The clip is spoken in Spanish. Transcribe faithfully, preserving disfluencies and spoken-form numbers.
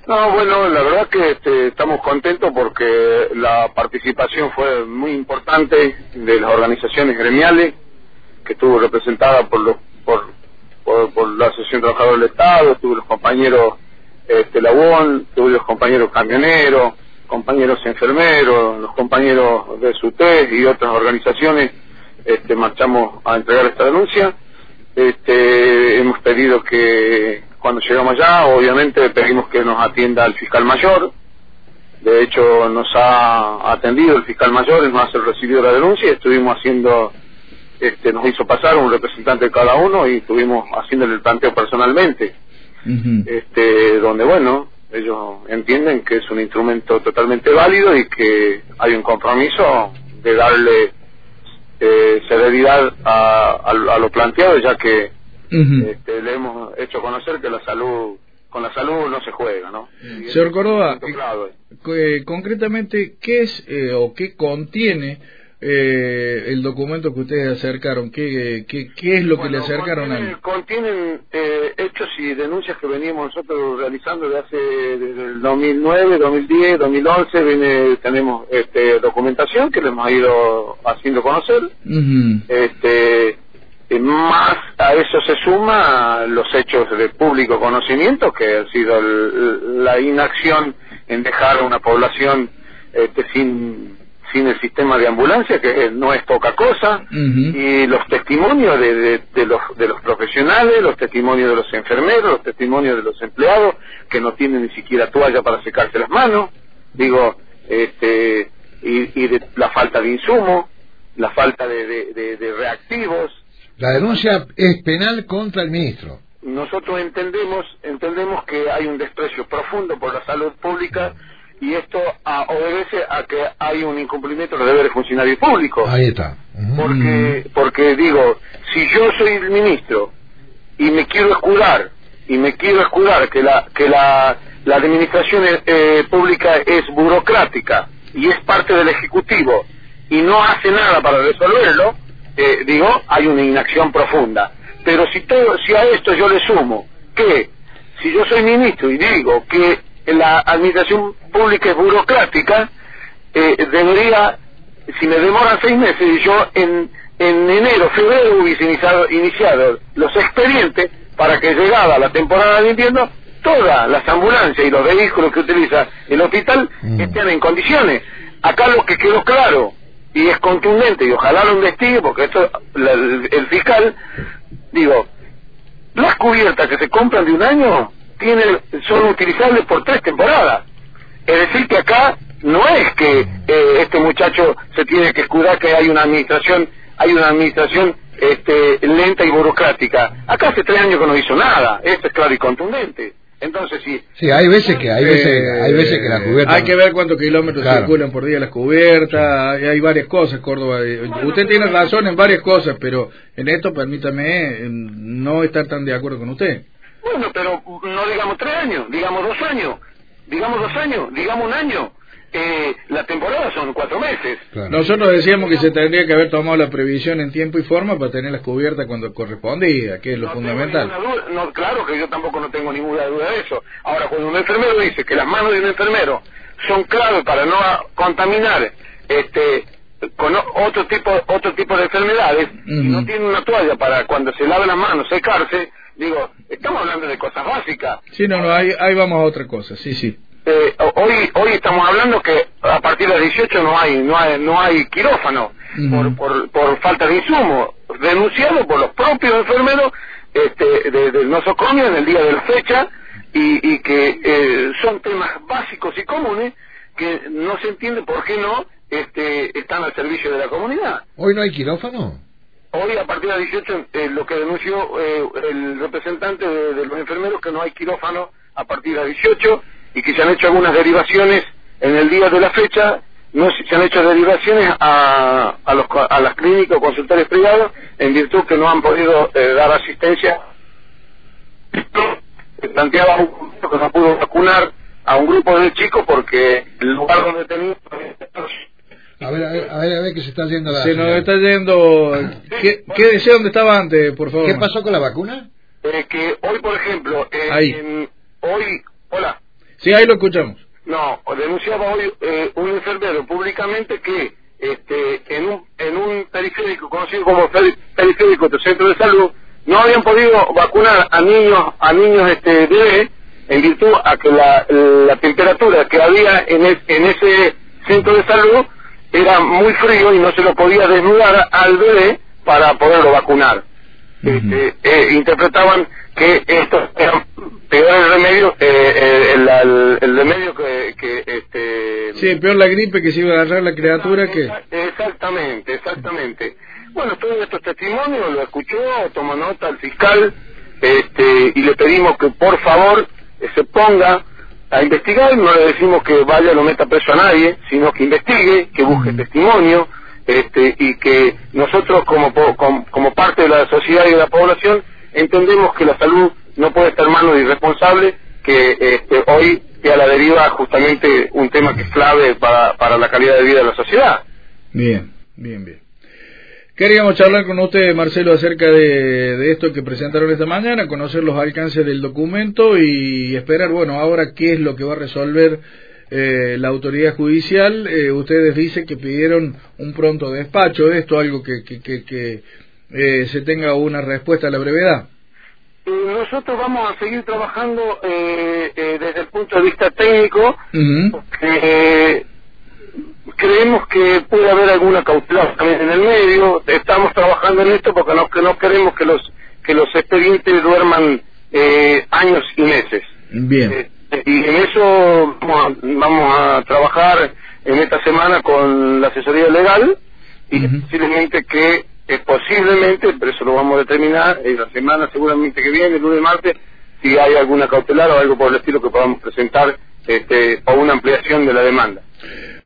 No, bueno, la verdad que este, estamos contentos porque la participación fue muy importante de las organizaciones gremiales, que estuvo representada por los por, por, por la Asociación de Trabajadores del Estado, estuvo los compañeros este, Labón, estuvo los compañeros camioneros, compañeros enfermeros, los compañeros de SUTES y otras organizaciones. Este, marchamos a entregar esta denuncia. Este, hemos pedido que cuando llegamos allá, obviamente pedimos que nos atienda el fiscal mayor. De hecho nos ha atendido el fiscal mayor, él nos ha recibido la denuncia y estuvimos haciendo, este, nos hizo pasar un representante de cada uno y estuvimos haciéndole el planteo personalmente. Uh-huh. Este, donde bueno, ellos entienden que es un instrumento totalmente válido y que hay un compromiso de darle eh, celeridad a, a, a lo planteado, ya que uh-huh. este, le hemos hecho conocer que la salud, con la salud no se juega, ¿no? Y señor Córdoba, eh, concretamente, ¿qué es eh, o qué contiene eh, el documento que ustedes acercaron? ¿Qué, qué, qué es lo bueno, que le acercaron contienen, a él? Contienen eh, hechos y denuncias que veníamos nosotros realizando desde hace desde el dos mil nueve, dos mil diez, dos mil once. Viene, tenemos este, documentación que le hemos ido haciendo conocer. Uh-huh. Este... Más a eso se suma los hechos de público conocimiento, que ha sido el, la inacción en dejar a una población este, sin sin el sistema de ambulancia, que no es poca cosa, uh-huh. y los testimonios de, de, de, los, de los profesionales, los testimonios de los enfermeros, los testimonios de los empleados, que no tienen ni siquiera toalla para secarse las manos, digo, este y, y de la falta de insumo, la falta de, de, de, de reactivos. La denuncia es penal contra el ministro. Nosotros entendemos entendemos que hay un desprecio profundo por la salud pública y esto a, obedece a que hay un incumplimiento de los deberes funcionarios públicos. Ahí está. Uh-huh. Porque, porque digo, si yo soy el ministro y me quiero escudar, y me quiero escudar que la que la, la administración eh, pública es burocrática y es parte del Ejecutivo y no hace nada para resolverlo, Eh, digo, hay una inacción profunda. Pero si todo, si a esto yo le sumo que si yo soy ministro y digo que la administración pública es burocrática, eh, debería, si me demoran seis meses y yo en, en enero, febrero hubiese iniciado, iniciado los expedientes para que llegada la temporada de invierno todas las ambulancias y los vehículos que utiliza el hospital mm. estén en condiciones. Acá lo que quedó claro y es contundente, y ojalá lo investigue, porque esto, la, el, el fiscal, digo, las cubiertas que se compran de un año tienen, son utilizables por tres temporadas. Es decir, que acá no es que eh, este muchacho se tiene que escudar que hay una administración, hay una administración este, lenta y burocrática. Acá hace tres años que no hizo nada, esto es claro y contundente. Entonces sí. Sí, hay veces que hay veces, eh, hay veces que la cubierta. Hay que ver cuántos kilómetros claro. circulan por día las cubiertas. Hay, hay varias cosas, Córdoba. Bueno, usted tiene razón en varias cosas, pero en esto permítame no estar tan de acuerdo con usted. Bueno, pero no digamos tres años, digamos dos años, digamos dos años, digamos un año. Eh, la temporada son cuatro meses. Claro. Nosotros decíamos que se tendría que haber tomado la previsión en tiempo y forma para tener las cubiertas cuando correspondía, que es lo no fundamental. Duda, no, claro que yo tampoco no tengo ninguna duda de eso. Ahora, cuando un enfermero dice que las manos de un enfermero son clave para no contaminar este con otro tipo otro tipo de enfermedades, uh-huh. y no tiene una toalla para cuando se lave las manos secarse, digo, estamos hablando de cosas básicas. Sí, no, no, ahí, ahí vamos a otra cosa, sí, sí. Eh, hoy hoy estamos hablando que a partir de las dieciocho no hay no hay no hay quirófano uh-huh. por, por por falta de insumo, denunciado por los propios enfermeros este de, del nosocomio en el día de la fecha, y, y que eh, son temas básicos y comunes que no se entiende por qué no este están al servicio de la comunidad. ¿Hoy no hay quirófano? Hoy a partir de las dieciocho eh, lo que denunció eh, el representante de, de los enfermeros, que no hay quirófano a partir de las dieciocho, y que se han hecho algunas derivaciones en el día de la fecha, no se han hecho derivaciones a, a, los, a las clínicas o consultorios privados, en virtud que no han podido eh, dar asistencia. Se planteaba un que no pudo vacunar a un grupo de chicos porque el lugar donde tenía... A ver, a ver, a ver, a ver que se está yendo la... Se nos está yendo... ¿Qué, qué decía dónde estaba antes, por favor? ¿Qué pasó con la vacuna? Eh, que hoy, por ejemplo, eh, en, hoy... Hola. Sí, ahí lo escuchamos. No, denunciaba hoy eh, un enfermero públicamente que este, en un en un periférico conocido como periférico del centro de salud no habían podido vacunar a niños a niños este bebés en virtud a que la, la temperatura que había en, el, en ese centro de salud era muy frío y no se lo podía desnudar al bebé para poderlo vacunar. Uh-huh. este, eh, interpretaban que esto era peor el remedio eh, eh, el, el, el remedio que, que este sí, peor la gripe que se iba a agarrar la criatura que exactamente exactamente bueno, todos estos testimonios lo escuchó, tomó nota al fiscal este y le pedimos que por favor eh, se ponga a investigar. No le decimos que vaya, no meta preso a nadie, sino que investigue, que busque uh-huh. testimonio este y que nosotros como, como como parte de la sociedad y de la población entendemos que la salud no puede estar en manos de irresponsables, que este, hoy queda a la deriva justamente un tema que es clave para, para la calidad de vida de la sociedad. Bien, bien, bien. Queríamos charlar con usted, Marcelo, acerca de, de esto que presentaron esta mañana, conocer los alcances del documento y esperar, bueno, ahora qué es lo que va a resolver eh, la autoridad judicial. Eh, ustedes dicen que pidieron un pronto despacho de esto, algo que, que, que, que eh, se tenga una respuesta a la brevedad. Nosotros vamos a seguir trabajando eh, eh, desde el punto de vista técnico. Uh-huh. porque, eh, creemos que puede haber alguna cautelar también en el medio. Estamos trabajando en esto porque no, que no queremos que los que los expedientes duerman eh, años y meses. Bien. Eh, y en eso vamos a, vamos a trabajar en esta semana con la asesoría legal y uh-huh. posiblemente que eh, posiblemente, pero eso lo vamos a determinar en la semana seguramente que viene, el lunes y martes, si hay alguna cautelar o algo por el estilo que podamos presentar este, o una ampliación de la demanda.